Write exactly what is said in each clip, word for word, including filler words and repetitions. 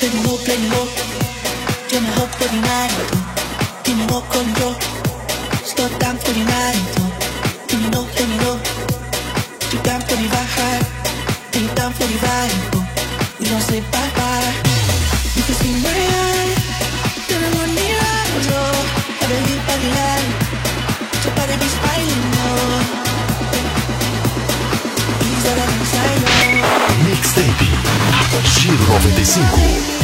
Play me low, play me low. Yo mejor por mi night. Dime no con yo. Sto down for the night. Give me no, let me know. You down for the vibe. You down for the vibe. We gon' say bye bye. You can see my eye. Then I'm on the line. I believe by the line. So better be smiling, no. These are the inside, no. Mixtape Giro noventa e cinco.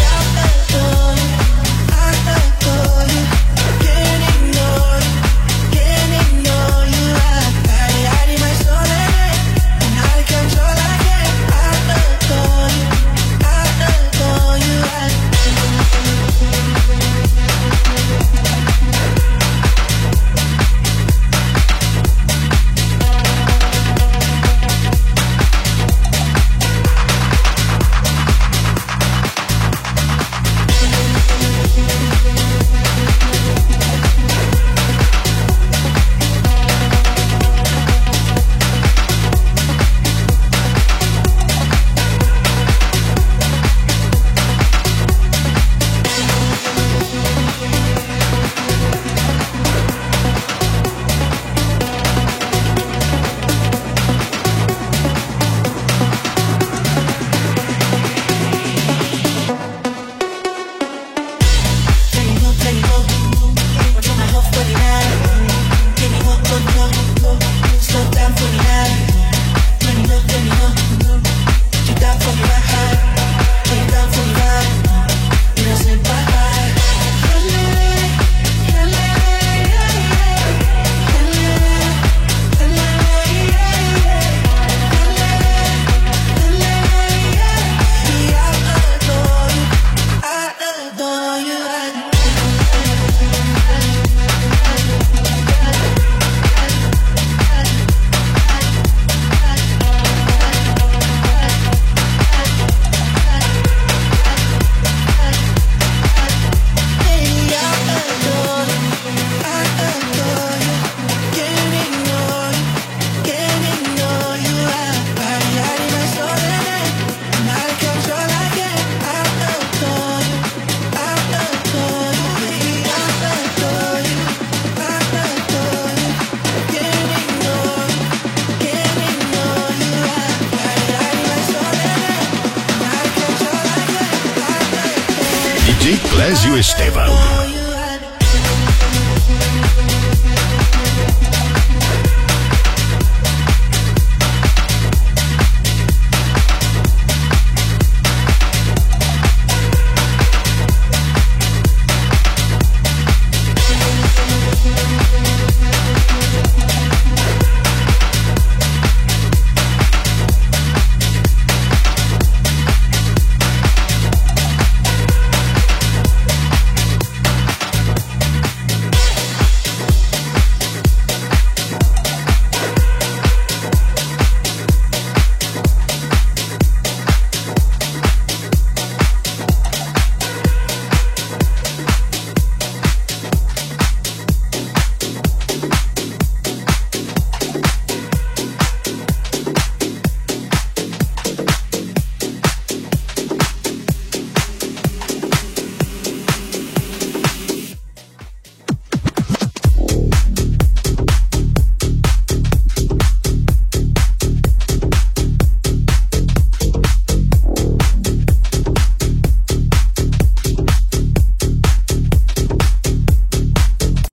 Clésio Estevão.